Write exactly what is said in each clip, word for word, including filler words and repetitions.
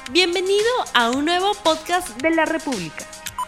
Bienvenido a un nuevo podcast de La República.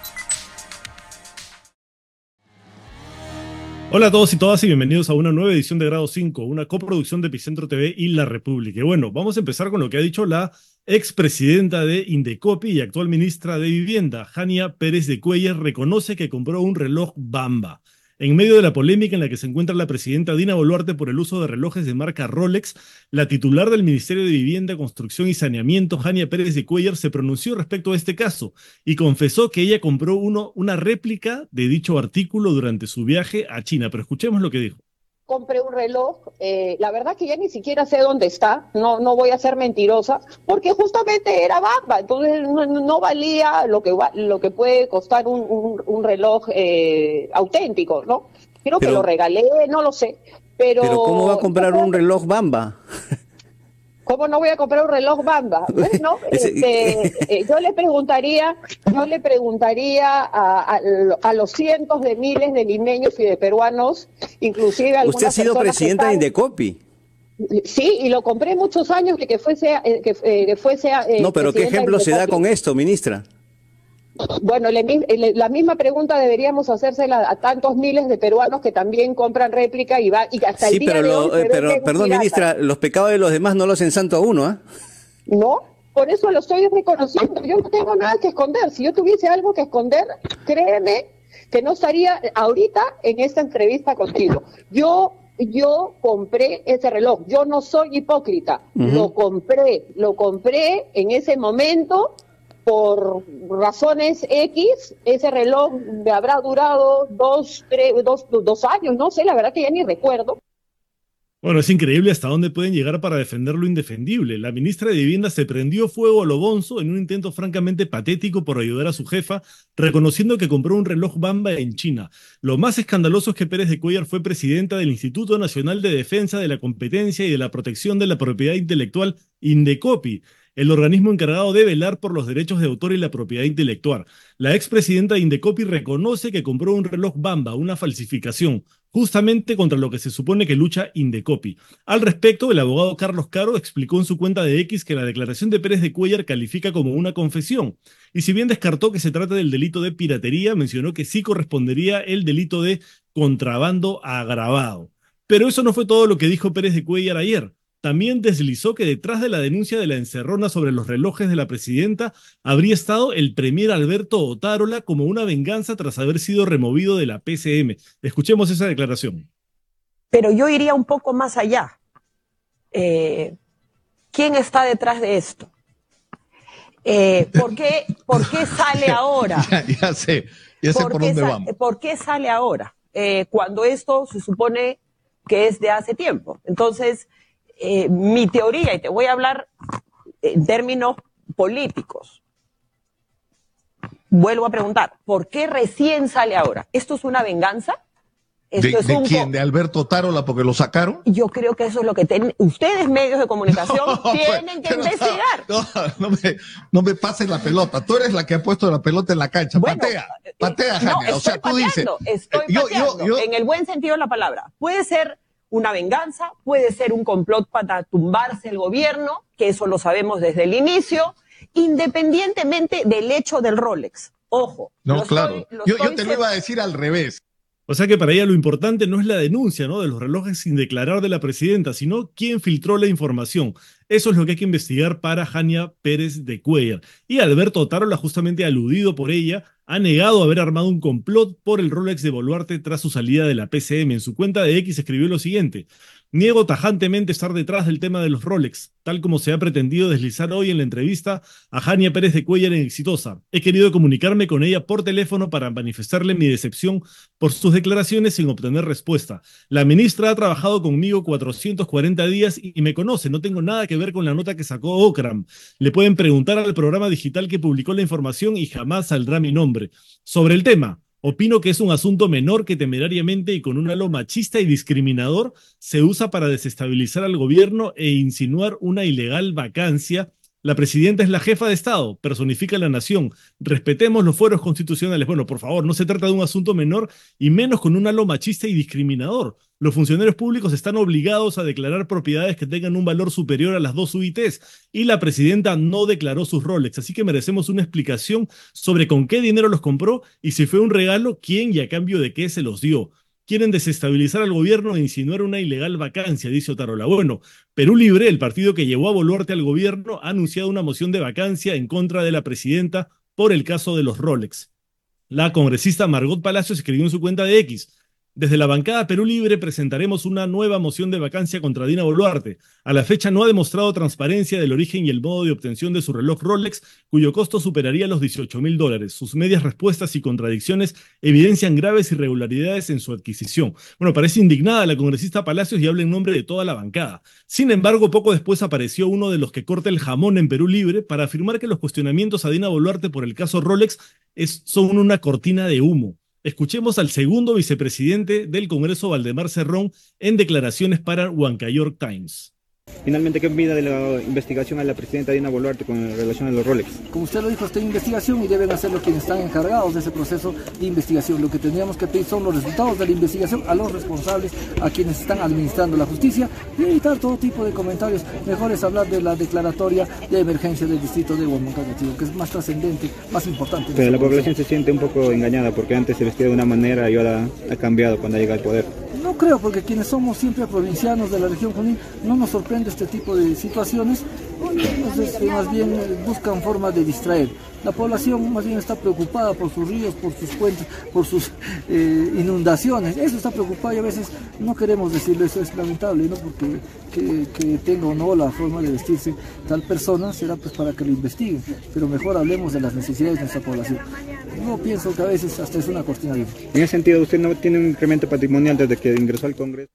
Hola a todos y todas y bienvenidos a una nueva edición de Grado cinco, una coproducción de Epicentro T V y La República. Y bueno, vamos a empezar con lo que ha dicho la expresidenta de Indecopi y actual ministra de Vivienda, Jania Pérez de Cuéllar, reconoce que compró un reloj Bamba. En medio de la polémica en la que se encuentra la presidenta Dina Boluarte por el uso de relojes de marca Rolex, la titular del Ministerio de Vivienda, Construcción y Saneamiento, Jania Pérez de Cuéllar, se pronunció respecto a este caso y confesó que ella compró uno, una réplica de dicho artículo durante su viaje a China. Pero escuchemos lo que dijo. Compré un reloj, eh, la verdad que ya ni siquiera sé dónde está, no no voy a ser mentirosa, porque justamente era Bamba, entonces no, no valía lo que lo que puede costar un, un, un reloj eh, auténtico, ¿no? Creo pero, que lo regalé, no lo sé, pero... Pero ¿cómo va a comprar un reloj Bamba? ¿Cómo no voy a comprar un reloj Bamba? ¿No? Este, eh, yo le preguntaría, yo le preguntaría a, a, a los cientos de miles de limeños y de peruanos, inclusive a algunas Usted ha sido presidenta están, de Indecopi. Sí, y lo compré muchos años de que fuese, eh, que, eh, que fuese. Eh, no, pero ¿qué ejemplo se da con esto, ministra? Bueno, le, le, la misma pregunta deberíamos hacérsela a tantos miles de peruanos que también compran réplica y va y hasta sí, el día pero de lo, hoy. Eh, pero, perdón, pirata. Ministra, los pecados de los demás no los hacen santo a uno, ¿ah? ¿eh? No, por eso lo estoy reconociendo. Yo no tengo nada que esconder. Si yo tuviese algo que esconder, créeme que no estaría ahorita en esta entrevista contigo. Yo yo compré ese reloj. Yo no soy hipócrita. Uh-huh. Lo compré, lo compré en ese momento. Por razones X, ese reloj me habrá durado dos, tres, dos, dos años, no sé, la verdad que ya ni recuerdo. Bueno, es increíble hasta dónde pueden llegar para defender lo indefendible. La ministra de Vivienda se prendió fuego a lo bonzo en un intento francamente patético por ayudar a su jefa, reconociendo que compró un reloj Bamba en China. Lo más escandaloso es que Pérez de Cuéllar fue presidenta del Instituto Nacional de Defensa de la Competencia y de la Protección de la Propiedad Intelectual, Indecopi, el organismo encargado de velar por los derechos de autor y la propiedad intelectual. La expresidenta de Indecopi reconoce que compró un reloj Bamba, una falsificación, justamente contra lo que se supone que lucha Indecopi. Al respecto, el abogado Carlos Caro explicó en su cuenta de X que la declaración de Pérez de Cuéllar califica como una confesión, y si bien descartó que se trata del delito de piratería, mencionó que sí correspondería el delito de contrabando agravado. Pero eso no fue todo lo que dijo Pérez de Cuéllar ayer. También deslizó que detrás de la denuncia de la encerrona sobre los relojes de la presidenta habría estado el premier Alberto Otárola como una venganza tras haber sido removido de la P C M. Escuchemos esa declaración. Pero yo iría un poco más allá. Eh, ¿Quién está detrás de esto? Eh, ¿por, qué, ¿Por qué sale ahora? ya, ya sé, ya sé por, por dónde vamos. ¿Por qué sale ahora? Eh, cuando esto se supone que es de hace tiempo. Entonces... Eh, mi teoría, y te voy a hablar en términos políticos, vuelvo a preguntar, ¿por qué recién sale ahora? ¿Esto es una venganza? ¿Esto ¿De, es de un quién? ¿De Alberto Otárola porque lo sacaron? Yo creo que eso es lo que ten... ustedes, medios de comunicación, no, tienen pues, que investigar. No, no, me, no me pases la pelota. Tú eres la que ha puesto la pelota en la cancha. Bueno, patea, patea, Jania. No, o sea, tú pateando, dices... Estoy yo, pateando, yo, yo... en el buen sentido de la palabra. Puede ser una venganza, puede ser un complot para tumbarse el gobierno, que eso lo sabemos desde el inicio, independientemente del hecho del Rolex. Ojo. No, claro. Estoy, yo, yo te lo iba a decir al revés. O sea que para ella lo importante no es la denuncia, ¿no?, de los relojes sin declarar de la presidenta, sino quién filtró la información. Eso es lo que hay que investigar para Jania Pérez de Cuéllar. Y Alberto Otárola, justamente aludido por ella, ha negado haber armado un complot por el Rolex de Boluarte tras su salida de la P C M. En su cuenta de X escribió lo siguiente: niego tajantemente estar detrás del tema de los Rolex, tal como se ha pretendido deslizar hoy en la entrevista a Jania Pérez de Cuéllar en Exitosa. He querido comunicarme con ella por teléfono para manifestarle mi decepción por sus declaraciones sin obtener respuesta. La ministra ha trabajado conmigo cuatrocientos cuarenta días y me conoce, no tengo nada que ver con la nota que sacó Okram. Le pueden preguntar al programa digital que publicó la información y jamás saldrá mi nombre. Sobre el tema, opino que es un asunto menor que temerariamente y con un halo machista y discriminador se usa para desestabilizar al gobierno e insinuar una ilegal vacancia. La presidenta es la jefa de Estado, personifica a la nación. Respetemos los fueros constitucionales. Bueno, por favor, no se trata de un asunto menor y menos con un halo machista y discriminador. Los funcionarios públicos están obligados a declarar propiedades que tengan un valor superior a las dos U I Tes y la presidenta no declaró sus Rolex, así que merecemos una explicación sobre con qué dinero los compró y si fue un regalo, quién y a cambio de qué se los dio. Quieren desestabilizar al gobierno e insinuar una ilegal vacancia, dice Otarola. Bueno, Perú Libre, el partido que llevó a Boluarte al gobierno, ha anunciado una moción de vacancia en contra de la presidenta por el caso de los Rolex. La congresista Margot Palacios escribió en su cuenta de X: desde la bancada Perú Libre presentaremos una nueva moción de vacancia contra Dina Boluarte. A la fecha no ha demostrado transparencia del origen y el modo de obtención de su reloj Rolex, cuyo costo superaría los dieciocho mil dólares. Sus medias respuestas y contradicciones evidencian graves irregularidades en su adquisición. Bueno, parece indignada la congresista Palacios y habla en nombre de toda la bancada. Sin embargo, poco después apareció uno de los que corta el jamón en Perú Libre para afirmar que los cuestionamientos a Dina Boluarte por el caso Rolex es, son una cortina de humo. Escuchemos al segundo vicepresidente del Congreso, Valdemar Cerrón, en declaraciones para Huancayork Times. Finalmente, ¿qué opina de la investigación a la presidenta Dina Boluarte con relación a los Rolex? Como usted lo dijo, está en investigación y deben hacerlo quienes están encargados de ese proceso de investigación. Lo que tendríamos que pedir son los resultados de la investigación a los responsables, a quienes están administrando la justicia, y evitar todo tipo de comentarios. Mejor es hablar de la declaratoria de emergencia del distrito de Huancayampa, que es más trascendente, más importante. Pero la población se siente un poco engañada porque antes se vestía de una manera y ahora ha cambiado cuando llega al poder. No creo, porque quienes somos siempre provincianos de la región Junín no nos sorprende este tipo de situaciones. Entonces, más bien buscan formas de distraer. La población más bien está preocupada por sus ríos, por sus fuentes, por sus eh, inundaciones. Eso está preocupado y a veces no queremos decirlo, eso es lamentable, ¿no? Porque que, que tenga o no la forma de vestirse tal persona será pues para que lo investiguen, pero mejor hablemos de las necesidades de nuestra población. Yo pienso que a veces hasta es una cortina de humo. En ese sentido, ¿usted no tiene un incremento patrimonial desde que ingresó al Congreso?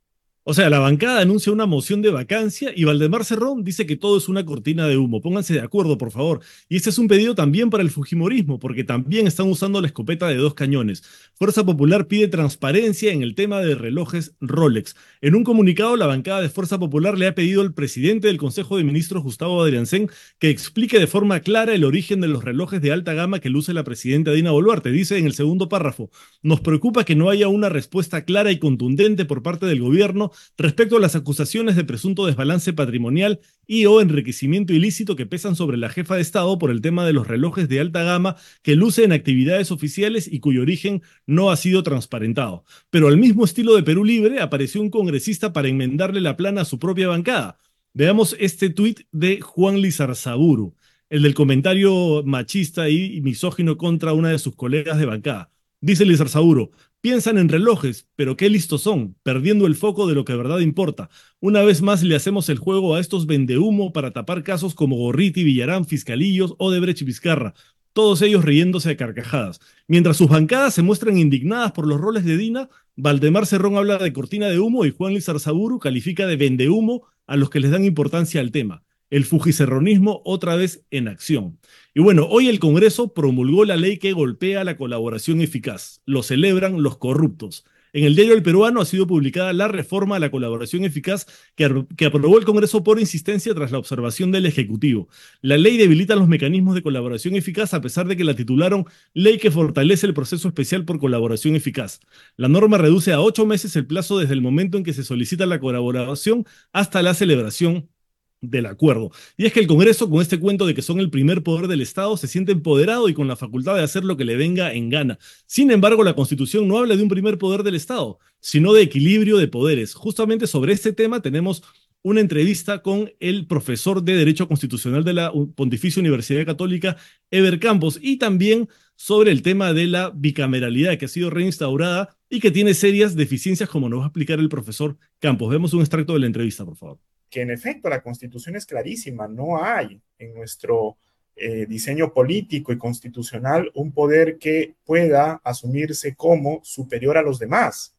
O sea, la bancada anuncia una moción de vacancia y Valdemar Cerrón dice que todo es una cortina de humo. Pónganse de acuerdo, por favor. Y este es un pedido también para el fujimorismo, porque también están usando la escopeta de dos cañones. Fuerza Popular pide transparencia en el tema de relojes Rolex. En un comunicado, la bancada de Fuerza Popular le ha pedido al presidente del Consejo de Ministros, Gustavo Adriancén, que explique de forma clara el origen de los relojes de alta gama que luce la presidenta Dina Boluarte. Dice en el segundo párrafo: nos preocupa que no haya una respuesta clara y contundente por parte del gobierno respecto a las acusaciones de presunto desbalance patrimonial y o enriquecimiento ilícito que pesan sobre la jefa de Estado por el tema de los relojes de alta gama que luce en actividades oficiales y cuyo origen no ha sido transparentado. Pero al mismo estilo de Perú Libre apareció un congresista para enmendarle la plana a su propia bancada. Veamos este tuit de Juan Lizarzaburu, el del comentario machista y misógino contra una de sus colegas de bancada. Dice Lizarzaburu: piensan en relojes, pero qué listos son, perdiendo el foco de lo que de verdad importa. Una vez más le hacemos el juego a estos vendehumo para tapar casos como Gorriti, Villarán, Fiscalillos, Odebrecht y Vizcarra, todos ellos riéndose a carcajadas. Mientras sus bancadas se muestran indignadas por los roles de Dina, Valdemar Cerrón habla de cortina de humo y Juan Lizarzaburu califica de vendehumo a los que les dan importancia al tema. El fujicerronismo otra vez en acción. Y bueno, hoy el Congreso promulgó la ley que golpea la colaboración eficaz. Lo celebran los corruptos. En el diario El Peruano ha sido publicada la reforma a la colaboración eficaz que, que aprobó el Congreso por insistencia tras la observación del Ejecutivo. La ley debilita los mecanismos de colaboración eficaz a pesar de que la titularon Ley que fortalece el proceso especial por colaboración eficaz. La norma reduce a ocho meses el plazo desde el momento en que se solicita la colaboración hasta la celebración del acuerdo. Y es que el Congreso, con este cuento de que son el primer poder del Estado, se siente empoderado y con la facultad de hacer lo que le venga en gana. Sin embargo, la Constitución no habla de un primer poder del Estado, sino de equilibrio de poderes. Justamente sobre este tema tenemos una entrevista con el profesor de Derecho Constitucional de la Pontificia Universidad Católica, Eber Campos, y también sobre el tema de la bicameralidad que ha sido reinstaurada y que tiene serias deficiencias, como nos va a explicar el profesor Campos. Vemos un extracto de la entrevista, por favor. Que en efecto la Constitución es clarísima, no hay en nuestro eh, diseño político y constitucional un poder que pueda asumirse como superior a los demás.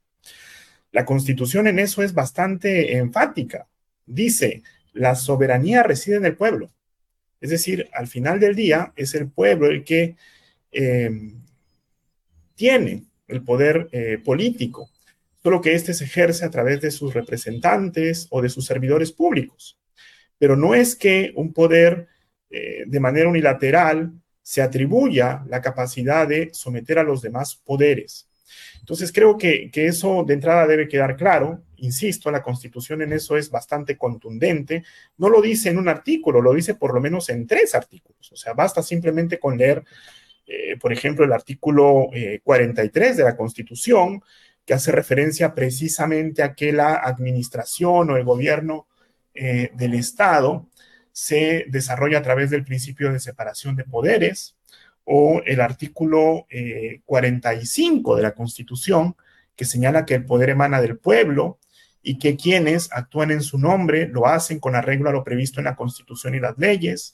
La Constitución en eso es bastante enfática. Dice, la soberanía reside en el pueblo. Es decir, al final del día es el pueblo el que eh, tiene el poder eh, político, solo que éste se ejerce a través de sus representantes o de sus servidores públicos. Pero no es que un poder eh, de manera unilateral se atribuya la capacidad de someter a los demás poderes. Entonces creo que, que eso de entrada debe quedar claro. Insisto, la Constitución en eso es bastante contundente. No lo dice en un artículo, lo dice por lo menos en tres artículos. O sea, basta simplemente con leer, eh, por ejemplo, el artículo eh, cuarenta y tres de la Constitución, que hace referencia precisamente a que la administración o el gobierno eh, del Estado se desarrolla a través del principio de separación de poderes, o el artículo eh, cuarenta y cinco de la Constitución, que señala que el poder emana del pueblo y que quienes actúan en su nombre lo hacen con arreglo a lo previsto en la Constitución y las leyes,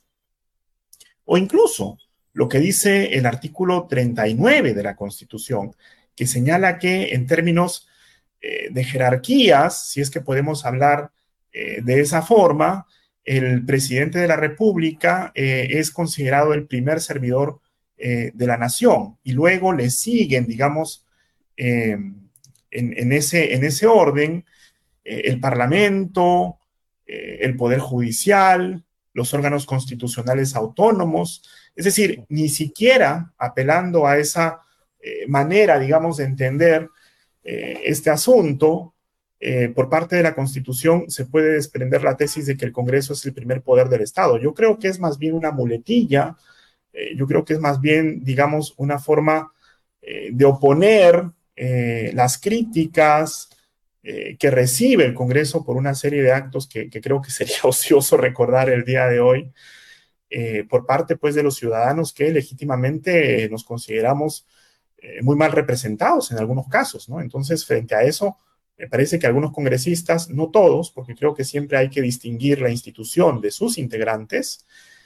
o incluso lo que dice el artículo treinta y nueve de la Constitución, que señala que en términos eh, de jerarquías, si es que podemos hablar eh, de esa forma, el presidente de la República eh, es considerado el primer servidor eh, de la nación, y luego le siguen, digamos, eh, en, en, ese, en ese orden, eh, el Parlamento, eh, el Poder Judicial, los órganos constitucionales autónomos. Es decir, ni siquiera apelando a esa eh, manera, digamos, de entender eh, este asunto, Eh, por parte de la Constitución se puede desprender la tesis de que el Congreso es el primer poder del Estado. Yo creo que es más bien una muletilla, eh, yo creo que es más bien, digamos, una forma eh, de oponer eh, las críticas eh, que recibe el Congreso por una serie de actos que, que creo que sería ocioso recordar el día de hoy, eh, por parte, pues, de los ciudadanos que legítimamente eh, nos consideramos eh, muy mal representados en algunos casos, ¿no? Entonces, frente a eso, me parece que algunos congresistas, no todos, porque creo que siempre hay que distinguir la institución de sus integrantes,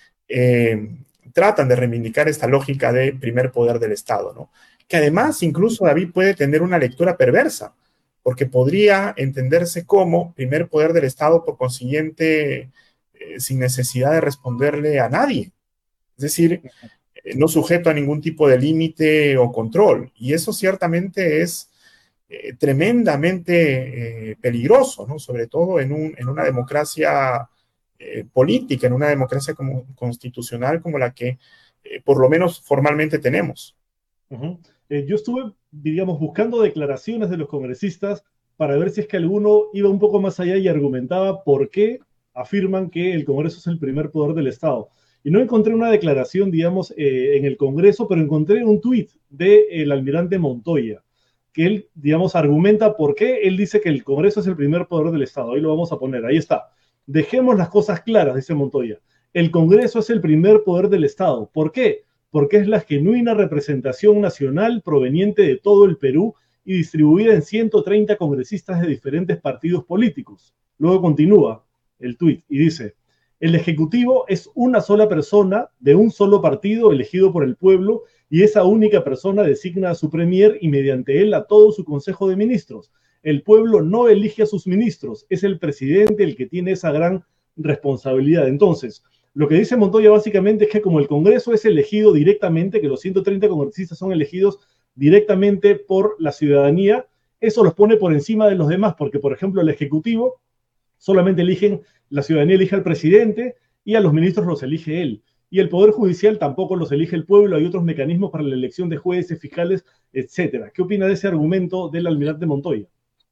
eh, tratan de reivindicar esta lógica de primer poder del Estado, ¿no? Que además, incluso, David, puede tener una lectura perversa, porque podría entenderse como primer poder del Estado, por consiguiente, eh, sin necesidad de responderle a nadie. Es decir, eh, no sujeto a ningún tipo de límite o control. Y eso ciertamente es Eh, tremendamente eh, peligroso, ¿no? Sobre todo en, un, en una democracia eh, política, en una democracia como, constitucional como la que eh, por lo menos formalmente tenemos. Uh-huh. eh, yo estuve, digamos, buscando declaraciones de los congresistas para ver si es que alguno iba un poco más allá y argumentaba por qué afirman que el Congreso es el primer poder del Estado. Y no encontré una declaración, digamos, eh, en el Congreso, pero encontré un tuit del almirante Montoya, que él, digamos, argumenta por qué él dice que el Congreso es el primer poder del Estado. Ahí lo vamos a poner, ahí está. Dejemos las cosas claras, dice Montoya. El Congreso es el primer poder del Estado. ¿Por qué? Porque es la genuina representación nacional proveniente de todo el Perú y distribuida en ciento treinta congresistas de diferentes partidos políticos. Luego continúa el tuit y dice: el Ejecutivo es una sola persona de un solo partido elegido por el pueblo, y esa única persona designa a su premier y mediante él a todo su consejo de ministros. El pueblo no elige a sus ministros, es el presidente el que tiene esa gran responsabilidad. Entonces, lo que dice Montoya básicamente es que como el Congreso es elegido directamente, que los ciento treinta congresistas son elegidos directamente por la ciudadanía, eso los pone por encima de los demás, porque, por ejemplo, el Ejecutivo solamente eligen, la ciudadanía elige al presidente y a los ministros los elige él. Y el Poder Judicial tampoco los elige el pueblo, hay otros mecanismos para la elección de jueces, fiscales, etcétera. ¿Qué opina de ese argumento del almirante Montoya?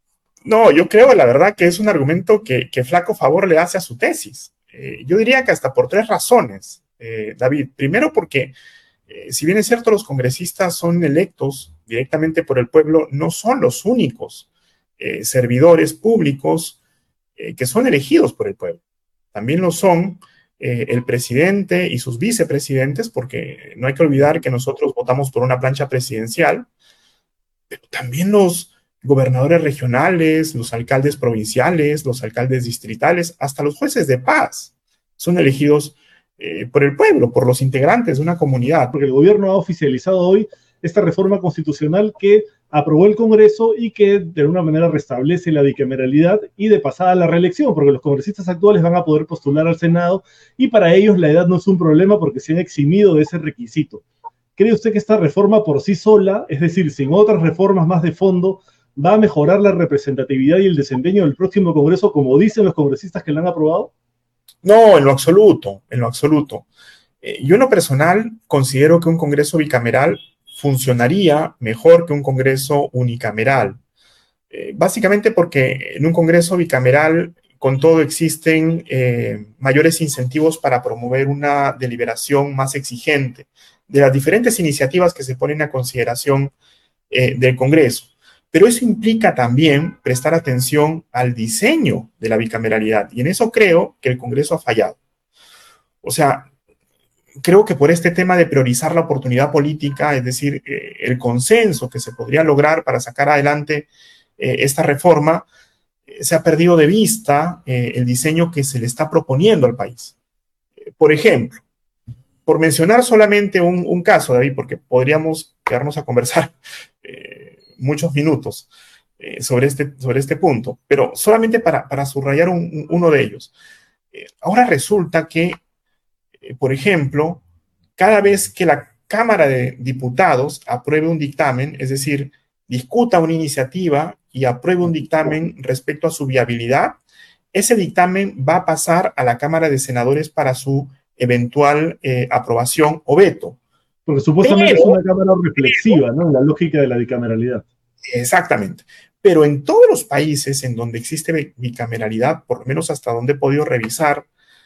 No, yo creo, la verdad, que es un argumento que, que flaco favor le hace a su tesis. Eh, yo diría que hasta por tres razones, eh, David. Primero porque, eh, si bien es cierto, los congresistas son electos directamente por el pueblo, no son los únicos eh, servidores públicos eh, que son elegidos por el pueblo. También lo son Eh, el presidente y sus vicepresidentes, porque no hay que olvidar que nosotros votamos por una plancha presidencial, pero también los gobernadores regionales, los alcaldes provinciales, los alcaldes distritales, hasta los jueces de paz son elegidos eh, por el pueblo, por los integrantes de una comunidad. Porque el gobierno ha oficializado hoy esta reforma constitucional que aprobó el Congreso y que de alguna manera restablece la bicameralidad y de pasada la reelección, porque los congresistas actuales van a poder postular al Senado y para ellos la edad no es un problema porque se han eximido de ese requisito. ¿Cree usted que esta reforma por sí sola, es decir, sin otras reformas más de fondo, va a mejorar la representatividad y el desempeño del próximo Congreso, como dicen los congresistas que la han aprobado? No, en lo absoluto, en lo absoluto. Eh, yo en lo personal considero que un Congreso bicameral funcionaría mejor que un Congreso unicameral. Eh, básicamente porque en un Congreso bicameral, con todo, existen eh, mayores incentivos para promover una deliberación más exigente de las diferentes iniciativas que se ponen a consideración eh, del Congreso. Pero eso implica también prestar atención al diseño de la bicameralidad, y en eso creo que el Congreso ha fallado. O sea, creo que por este tema de priorizar la oportunidad política, es decir, eh, el consenso que se podría lograr para sacar adelante eh, esta reforma, eh, se ha perdido de vista eh, el diseño que se le está proponiendo al país. Eh, por ejemplo, por mencionar solamente un, un caso, David, porque podríamos quedarnos a conversar eh, muchos minutos eh, sobre, este, sobre este punto, pero solamente para, para subrayar un, un, uno de ellos. Eh, ahora resulta que, eh, por ejemplo, cada vez que la Cámara de Diputados apruebe un dictamen, es decir, discuta una iniciativa y apruebe un dictamen respecto a su viabilidad, ese dictamen va a pasar a la Cámara de Senadores para su eventual eh, aprobación o veto. Porque supuestamente Pero, es una cámara reflexiva, ¿no? En la lógica de la bicameralidad. Exactamente. Pero en todos los países en donde existe bicameralidad, por lo menos hasta donde he podido revisar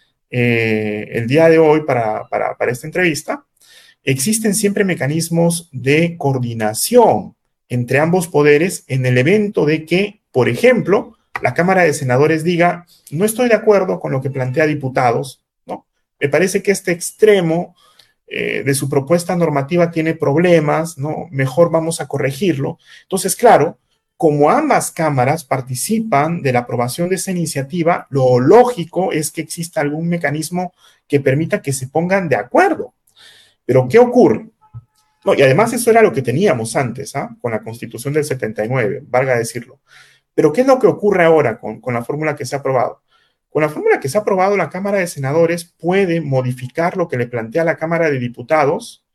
eh, el día de hoy para, para, para esta entrevista, existen siempre mecanismos de coordinación entre ambos poderes en el evento de que, por ejemplo, la Cámara de Senadores diga, no estoy de acuerdo con lo que plantea Diputados, ¿no? Me parece que este extremo eh, de su propuesta normativa tiene problemas, ¿no? Mejor vamos a corregirlo. Entonces, claro, como ambas cámaras participan de la aprobación de esa iniciativa, lo lógico es que exista algún mecanismo que permita que se pongan de acuerdo. Pero, ¿qué ocurre? No, y además eso era lo que teníamos antes, ¿ah? Con la Constitución del setenta y nueve, valga decirlo. Pero, ¿qué es lo que ocurre ahora con, con la fórmula que se ha aprobado? Con la fórmula que se ha aprobado, la Cámara de Senadores puede modificar lo que le plantea la Cámara de Diputados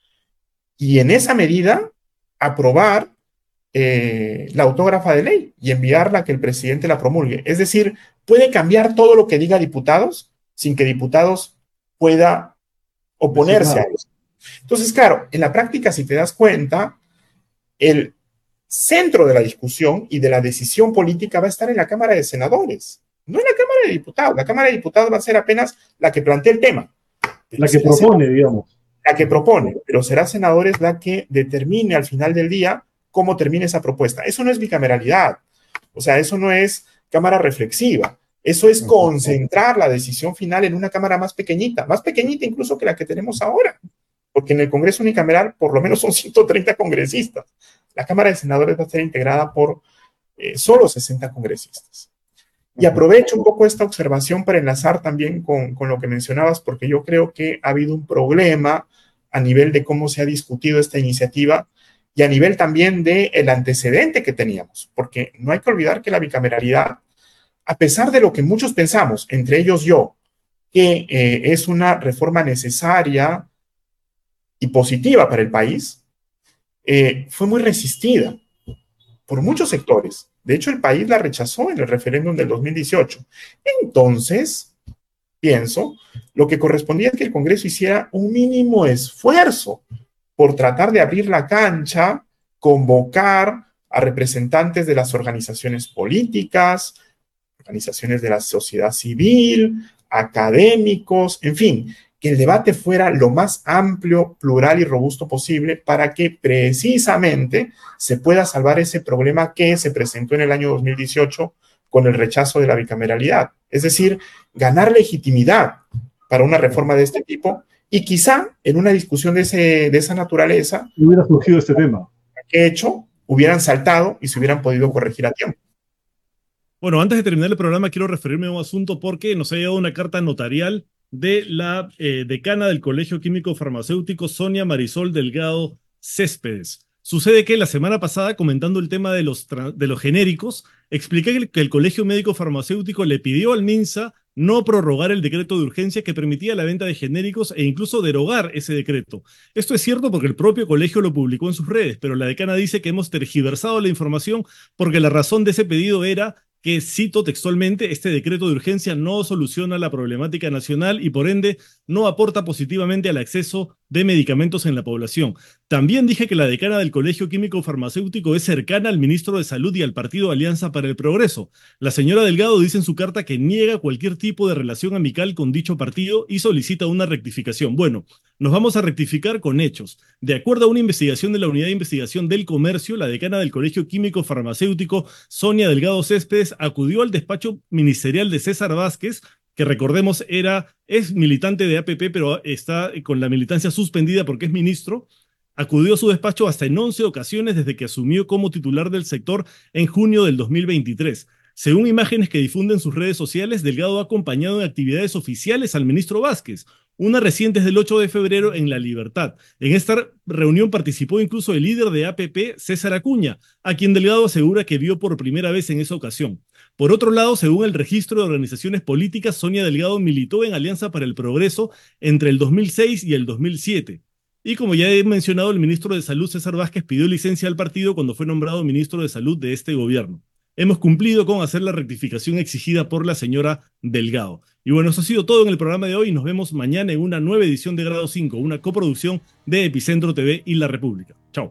y en esa medida aprobar eh, la autógrafa de ley y enviarla a que el presidente la promulgue. Es decir, puede cambiar todo lo que diga Diputados sin que Diputados pueda oponerse a eso. Entonces, claro, en la práctica, si te das cuenta, el centro de la discusión y de la decisión política va a estar en la Cámara de Senadores, no en la Cámara de Diputados. La Cámara de Diputados va a ser apenas la que plantea el tema. La que propone, digamos. La que propone, pero será senadores la que determine al final del día cómo termine esa propuesta. Eso no es bicameralidad. O sea, eso no es cámara reflexiva. Eso es concentrar la decisión final en una cámara más pequeñita, más pequeñita incluso que la que tenemos ahora. Porque en el Congreso unicameral por lo menos son ciento treinta congresistas. La Cámara de Senadores va a ser integrada por eh, solo sesenta congresistas. Y aprovecho un poco esta observación para enlazar también con, con lo que mencionabas, porque yo creo que ha habido un problema a nivel de cómo se ha discutido esta iniciativa y a nivel también del antecedente que teníamos, porque no hay que olvidar que la bicameralidad, a pesar de lo que muchos pensamos, entre ellos yo, que eh, es una reforma necesaria y positiva para el país, eh, fue muy resistida por muchos sectores. De hecho, el país la rechazó en el referéndum del dos mil dieciocho. Entonces, pienso, lo que correspondía es que el Congreso hiciera un mínimo esfuerzo por tratar de abrir la cancha, convocar a representantes de las organizaciones políticas, organizaciones de la sociedad civil, académicos, en fin, que el debate fuera lo más amplio, plural y robusto posible para que precisamente se pueda salvar ese problema que se presentó en el año dos mil dieciocho con el rechazo de la bicameralidad. Es decir, ganar legitimidad para una reforma de este tipo y quizá en una discusión de, ese, de esa naturaleza hubiera surgido este tema. Que hecho, hubieran saltado y se hubieran podido corregir a tiempo. Bueno, antes de terminar el programa quiero referirme a un asunto porque nos ha llegado una carta notarial de la eh, decana del Colegio Químico Farmacéutico, Sonia Marisol Delgado Céspedes. Sucede que la semana pasada, comentando el tema de los, de los genéricos, expliqué que el, que el Colegio Médico Farmacéutico le pidió al MINSA no prorrogar el decreto de urgencia que permitía la venta de genéricos e incluso derogar ese decreto. Esto es cierto porque el propio colegio lo publicó en sus redes, pero la decana dice que hemos tergiversado la información porque la razón de ese pedido era que, cito textualmente, este decreto de urgencia no soluciona la problemática nacional y por ende no aporta positivamente al acceso de medicamentos en la población. También dije que la decana del Colegio Químico Farmacéutico es cercana al ministro de Salud y al partido Alianza para el Progreso. La señora Delgado dice en su carta que niega cualquier tipo de relación amical con dicho partido y solicita una rectificación. Bueno, nos vamos a rectificar con hechos. De acuerdo a una investigación de la Unidad de Investigación del Comercio, la decana del Colegio Químico Farmacéutico, Sonia Delgado Céspedes, acudió al despacho ministerial de César Vázquez, que recordemos era, es militante de A P P, pero está con la militancia suspendida porque es ministro. Acudió a su despacho hasta en once ocasiones desde que asumió como titular del sector en junio del dos mil veintitrés. Según imágenes que difunden sus redes sociales, Delgado ha acompañado en actividades oficiales al ministro Vázquez. Una reciente es del ocho de febrero en La Libertad. En esta reunión participó incluso el líder de A P P, César Acuña, a quien Delgado asegura que vio por primera vez en esa ocasión. Por otro lado, según el registro de organizaciones políticas, Sonia Delgado militó en Alianza para el Progreso entre el dos mil seis y el dos mil siete. Y como ya he mencionado, el ministro de Salud, César Vázquez, pidió licencia al partido cuando fue nombrado ministro de Salud de este gobierno. Hemos cumplido con hacer la rectificación exigida por la señora Delgado. Y bueno, eso ha sido todo en el programa de hoy. Nos vemos mañana en una nueva edición de Grado cinco, una coproducción de Epicentro T V y La República. Chao.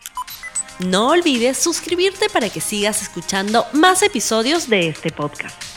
No olvides suscribirte para que sigas escuchando más episodios de este podcast.